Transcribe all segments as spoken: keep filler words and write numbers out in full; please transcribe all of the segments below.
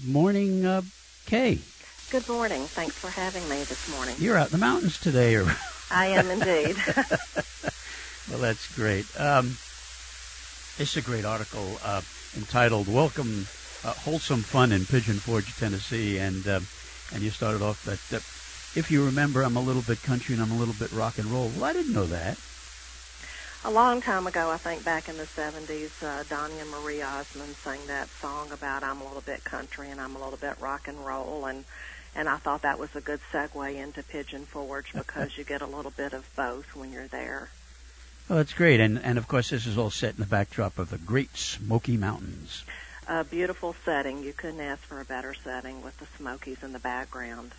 morning, uh, Kay. Good morning. Thanks for having me this morning. You're out in the mountains today. Or I am indeed. Well, that's great. Um, this is a great article uh, entitled "Welcome uh, Wholesome Fun in Pigeon Forge, Tennessee," and uh, and you started off that uh, if you remember, I'm a little bit country and I'm a little bit rock and roll. Well, I didn't know that. A long time ago, I think back in the seventies, uh, Donnie and Marie Osmond sang that song about I'm a little bit country and I'm a little bit rock and roll, and and I thought that was a good segue into Pigeon Forge because you get a little bit of both when you're there. Well, that's great, and and of course this is all set in the backdrop of the Great Smoky Mountains. A beautiful setting. You couldn't ask for a better setting with the Smokies in the background.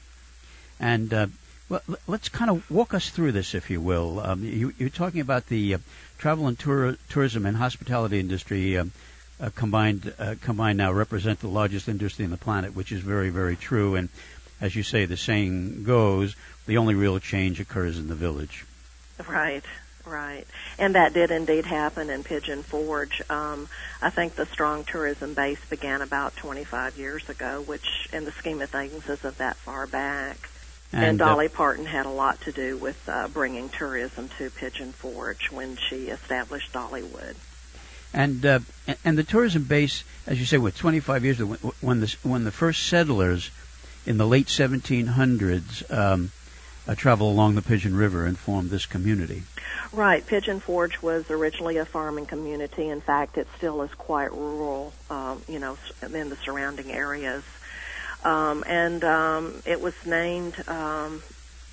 And uh, well, let's kind of walk us through this, if you will. Um, you, you're talking about the uh, travel and tour, tourism and hospitality industry um, uh, combined uh, combined now represent the largest industry on the planet, which is very, very true. And as you say, the saying goes, the only real change occurs in the village. Right, right. And that did indeed happen in Pigeon Forge. Um, I think the strong tourism base began about twenty-five years ago, which in the scheme of things isn't that far back. And, and Dolly uh, Parton had a lot to do with uh, bringing tourism to Pigeon Forge when she established Dollywood. And uh, and the tourism base, as you say, what twenty-five years ago, when the when the first settlers in the late seventeen hundreds um, uh, traveled along the Pigeon River and formed this community. Right. Pigeon Forge was originally a farming community. In fact, it still is quite rural, um, you know, in the surrounding areas. Um, and um, it was named um,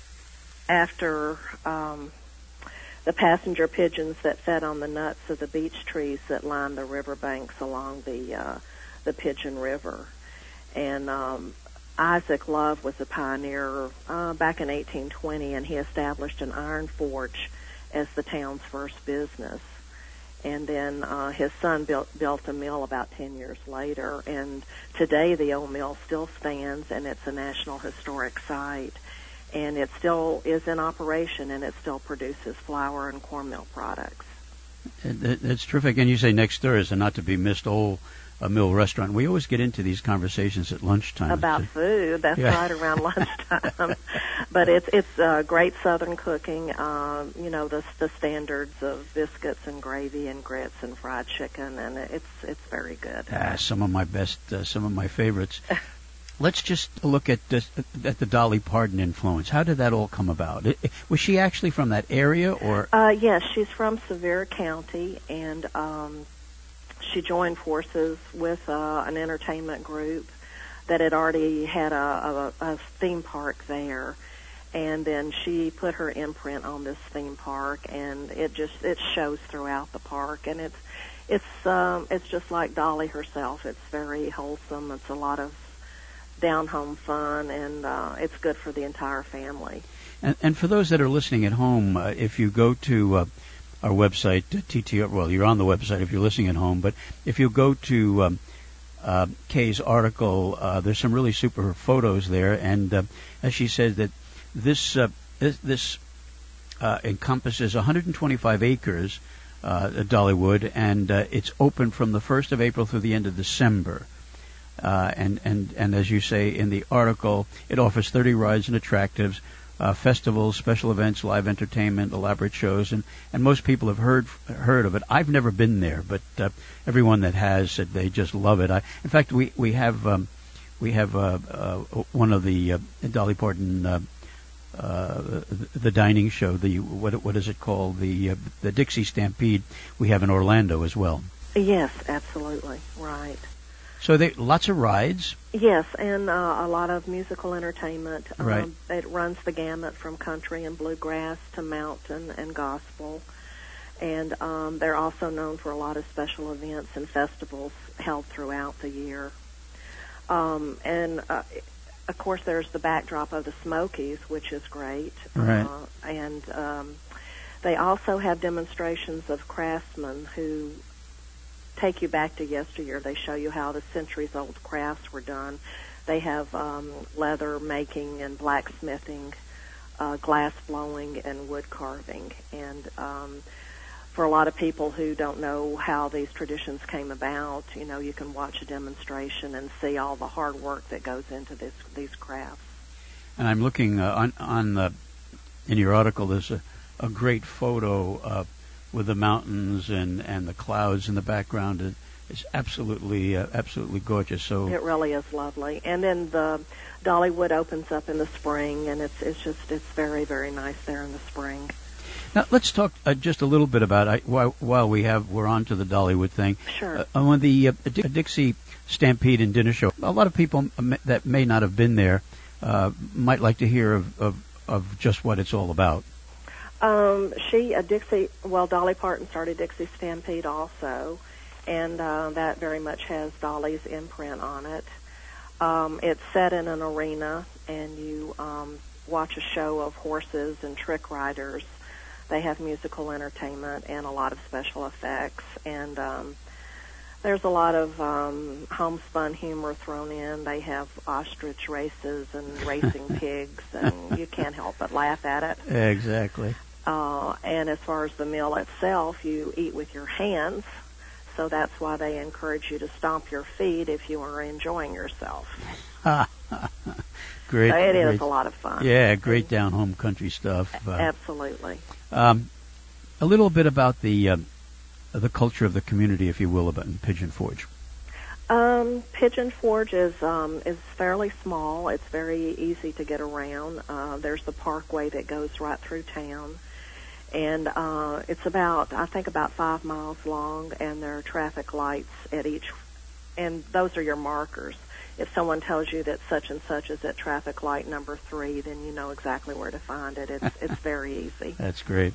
after um, the passenger pigeons that fed on the nuts of the beech trees that line the riverbanks along the uh, the Pigeon River. And um, Isaac Love was a pioneer uh, back in eighteen twenty, and he established an iron forge as the town's first business. And then uh, his son built built a mill about ten years later, and today the old mill still stands, and it's a National Historic Site, and it still is in operation, and it still produces flour and cornmeal products. It, it's terrific. And you say next door is a not to be missed old uh, mill restaurant. We always get into these conversations at lunchtime. About so, food, that's yeah. right, around lunchtime. But it's it's uh, great Southern cooking. Um, you know, the the standards of biscuits and gravy and grits and fried chicken, and it's it's very good. Ah, some of my best, uh, some of my favorites. Let's just look at this, at the Dolly Parton influence. How did that all come about? It, was she actually from that area, or? Uh, yes, she's from Sevier County, and um, she joined forces with uh, an entertainment group that had already had a, a, a theme park there. And then she put her imprint on this theme park, and it just it shows throughout the park, and it's it's um, it's just like Dolly herself. It's very wholesome. It's a lot of down home fun, and uh, it's good for the entire family. And, and for those that are listening at home, uh, if you go to uh, our website, uh, T T R, well, you're on the website if you're listening at home, but if you go to um, uh, Kay's article, uh, there's some really super photos there, and uh, as she says that. This uh, this, this uh, encompasses one hundred twenty-five acres uh, at Dollywood, and uh, it's open from the first of April through the end of December. Uh, and, and, and as you say in the article, it offers thirty rides and attractives, uh, festivals, special events, live entertainment, elaborate shows, and, and most people have heard heard of it. I've never been there, but uh, everyone that has said they just love it. I, in fact, we we have um, we have uh, uh, one of the uh, Dolly Parton. Uh, Uh, the dining show, the what what is it called? The uh, the Dixie Stampede. We have in Orlando as well. Yes, absolutely, right. So they lots of rides. Yes, and uh, a lot of musical entertainment. Right. Um, it runs the gamut from country and bluegrass to mountain and gospel, and um, they're also known for a lot of special events and festivals held throughout the year. Um, and uh, Of course, there's the backdrop of the Smokies, which is great. Right. Uh, and um, they also have demonstrations of craftsmen who take you back to yesteryear. They show you how the centuries-old crafts were done. They have um, leather making and blacksmithing, uh, glass blowing, and wood carving. And um, for a lot of people who don't know how these traditions came about, you know, you can watch a demonstration and see all the hard work that goes into this these crafts. And I'm looking uh, on on the in your article. There's a, a great photo uh, with the mountains and, and the clouds in the background. It, it's absolutely uh, absolutely gorgeous. So it really is lovely. And then the Dollywood opens up in the spring, and it's it's just it's very very nice there in the spring. Now let's talk uh, just a little bit about I, while, while we have we're on to the Dollywood thing. Sure. Uh, on the uh, Dixie Stampede and Dinner Show, a lot of people that may not have been there uh, might like to hear of, of of just what it's all about. Um, she a Dixie. Well, Dolly Parton started Dixie Stampede also, and uh, that very much has Dolly's imprint on it. Um, it's set in an arena, and you um, watch a show of horses and trick riders. They have musical entertainment and a lot of special effects, and um, there's a lot of um, homespun humor thrown in. They have ostrich races and racing pigs, and you can't help but laugh at it. Exactly. Uh, and as far as the meal itself, you eat with your hands, so that's why they encourage you to stomp your feet if you are enjoying yourself. Great. So it great. is a lot of fun. Yeah, great down-home country stuff. Uh, Absolutely. Um, a little bit about the uh, the culture of the community, if you will, about in Pigeon Forge. Um, Pigeon Forge is um, is fairly small. It's very easy to get around. Uh, there's the parkway that goes right through town, and uh, it's about I think about five miles long. And there are traffic lights at each, and those are your markers. If someone tells you that such and such is at traffic light number three, then you know exactly where to find it. It's it's very easy. That's great.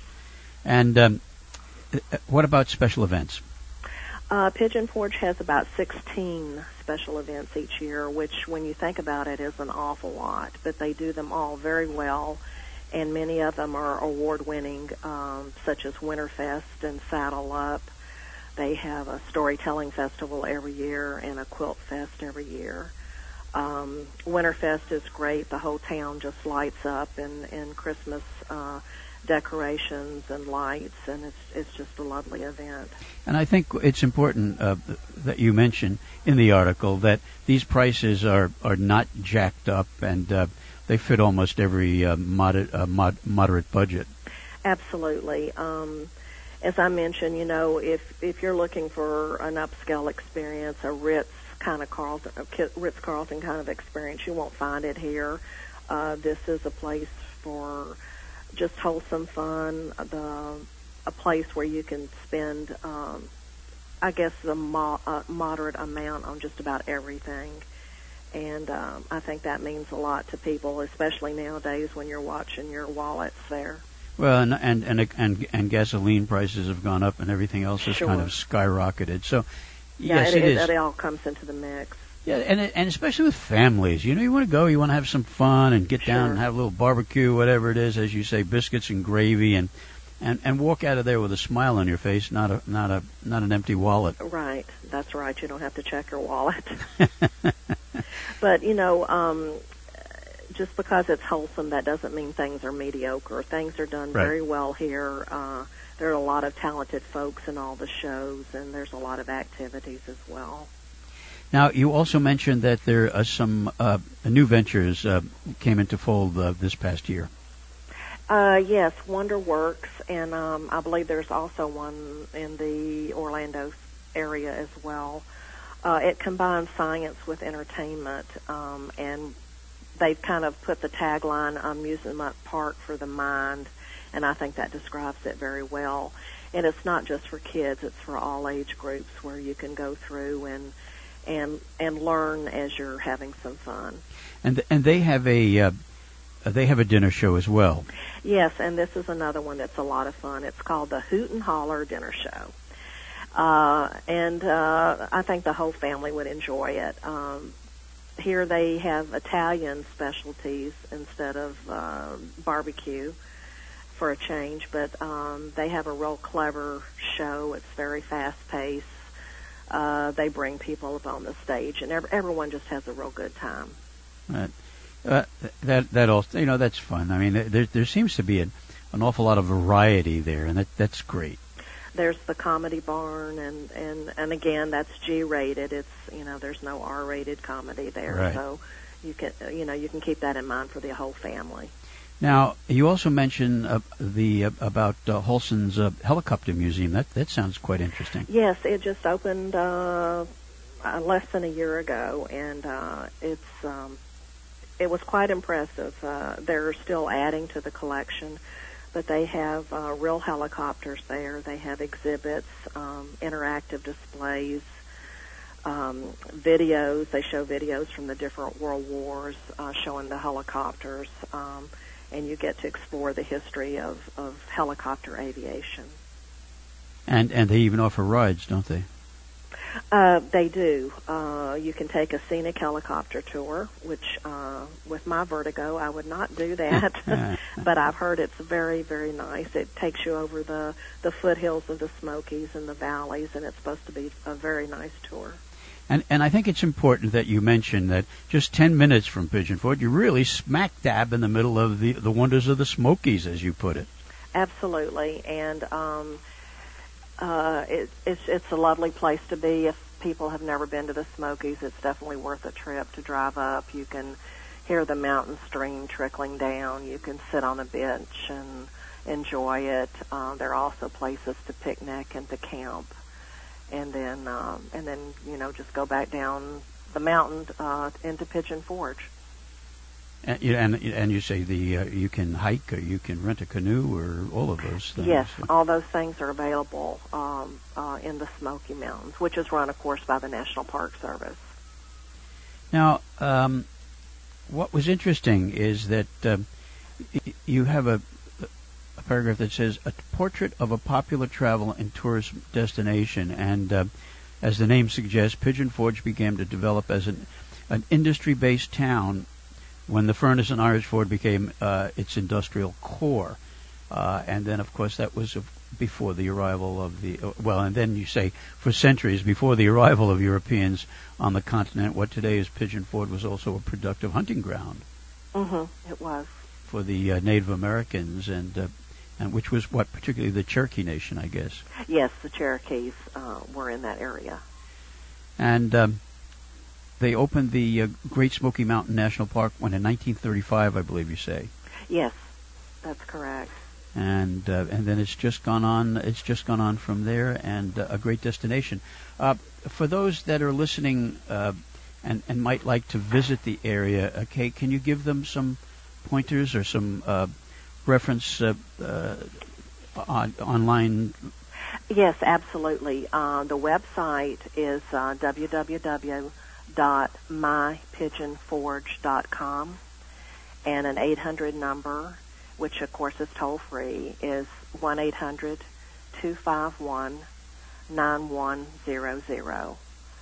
And um, what about special events? Uh, Pigeon Forge has about sixteen special events each year, which, when you think about it, is an awful lot. But they do them all very well, and many of them are award-winning, um, such as Winterfest and Saddle Up. They have a storytelling festival every year and a quilt fest every year. Um, Winterfest is great. The whole town just lights up in, in Christmas uh, decorations and lights, and it's it's just a lovely event. And I think it's important uh, that you mention in the article that these prices are, are not jacked up, and uh, they fit almost every uh, moder- uh, mod- moderate budget. Absolutely. Um, As I mentioned, you know, if if you're looking for an upscale experience, a Ritz kind of Carlton, Ritz Carlton kind of experience, you won't find it here. Uh, this is a place for just wholesome fun. The a place where you can spend, um, I guess, the mo- uh, moderate amount on just about everything, and um, I think that means a lot to people, especially nowadays when you're watching your wallets there. Well, and and and and, and gasoline prices have gone up, and everything else has Sure. kind of skyrocketed. So, yeah, yes, it, it it, is. It all comes into the mix. Yeah, and it, and especially with families, you know, you want to go, you want to have some fun and get down Sure. and have a little barbecue, whatever it is, as you say, biscuits and gravy, and and and walk out of there with a smile on your face, not a not a not an empty wallet. Right, that's right. You don't have to check your wallet. But you know. Um, Just because it's wholesome, that doesn't mean things are mediocre. Things are done Right. very well here. Uh, there are a lot of talented folks in all the shows, and there's a lot of activities as well. Now, you also mentioned that there are some uh, new ventures uh, came into fold uh, this past year. Uh, yes, WonderWorks, and um, I believe there's also one in the Orlando area as well. Uh, it combines science with entertainment, um, and they've kind of put the tagline "Amusement Park for the Mind," and I think that describes it very well. And it's not just for kids; it's for all age groups, where you can go through and and and learn as you're having some fun. And and they have a uh, they have a dinner show as well. Yes, and this is another one that's a lot of fun. It's called the Hoot and Holler Dinner Show, uh, and uh, I think the whole family would enjoy it. Um, Here they have Italian specialties instead of uh, barbecue for a change, but um, they have a real clever show. It's very fast-paced. Uh, they bring people up on the stage, and ev- everyone just has a real good time. Right. Uh, that that also, you know, that's fun. I mean, there there seems to be an, an awful lot of variety there, and that that's great. there's the Comedy Barn, and, and, and again, that's G-rated. It's, you know, there's no R-rated comedy there. Right. So you can, you know, you can keep that in mind for the whole family. Now, you also mentioned uh, the uh, about uh, Holson's uh, helicopter museum. That that sounds quite interesting. Yes, it just opened uh, uh, less than a year ago, and uh, it's um, it was quite impressive. Uh, they're still adding to the collection, but they have uh, real helicopters there. They have exhibits, um, interactive displays, um, videos. They show videos from the different world wars, uh, showing the helicopters. Um, and you get to explore the history of, of helicopter aviation. And and they even offer rides, don't they? Uh, they do. Uh, you can take a scenic helicopter tour, which uh, with my vertigo, I would not do that. But I've heard it's very, very nice. It takes you over the, the foothills of the Smokies and the valleys, and it's supposed to be a very nice tour. And and I think it's important that you mention that just ten minutes from Pigeon Forge, you're really smack dab in the middle of the, the wonders of the Smokies, as you put it. Absolutely. And um, uh, it, it's, it's a lovely place to be. If people have never been to the Smokies, it's definitely worth a trip to drive up. You can hear the mountain stream trickling down. You can sit on a bench and enjoy it. Uh, there are also places to picnic and to camp. And then, um, and then, you know, just go back down the mountain uh, into Pigeon Forge. And and, and you say the uh, you can hike, or you can rent a canoe, or all of those things. Yes, all those things are available um, uh, in the Smoky Mountains, which is run, of course, by the National Park Service. Now, um, what was interesting is that uh, you have a. A paragraph that says a portrait of a popular travel and tourist destination, and uh, as the name suggests, Pigeon Forge began to develop as an, an industry-based town when the furnace in Irisford became uh, its industrial core, uh, and then of course that was before the arrival of the uh, well, and then you say for centuries before the arrival of Europeans on the continent. What today is Pigeon Forge was also a productive hunting ground. Mm-hmm. It was for the uh, Native Americans and. Uh, And which was what, particularly the Cherokee Nation, I guess. Yes, the Cherokees uh, were in that area. And um, they opened the uh, Great Smoky Mountain National Park when in nineteen thirty-five, I believe you say. Yes, that's correct. And uh, and then it's just gone on. It's just gone on from there, and uh, a great destination. Uh, for those that are listening uh, and and might like to visit the area, okay, can you give them some pointers or some Uh, reference uh, uh, on, online? Yes, absolutely. Uh, the website is uh, w w w dot my pigeon forge dot com, and an eight hundred number, which of course is toll free, is one eight hundred two five one nine one zero zero.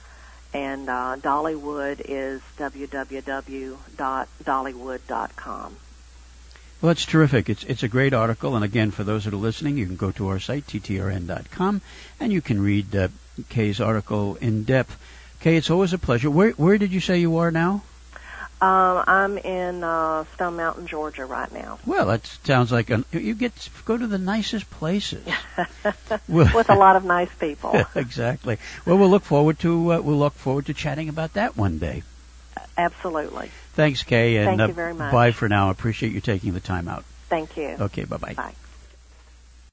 And uh, Dollywood is w w w dot dollywood dot com. Well, it's terrific. It's it's a great article, and again, for those that are listening, you can go to our site, t t r n dot com, and you can read uh, Kay's article in depth. Kay, it's always a pleasure. Where where did you say you are now? Uh, I'm in uh, Stone Mountain, Georgia, right now. Well, that sounds like a, you get to go to the nicest places with a lot of nice people. Exactly. Well, we'll look forward to uh, we'll look forward to chatting about that one day. Absolutely. Thanks, Kay, and Thank uh, you very much. Bye for now. I appreciate you taking the time out. Thank you. Okay, bye-bye. Bye.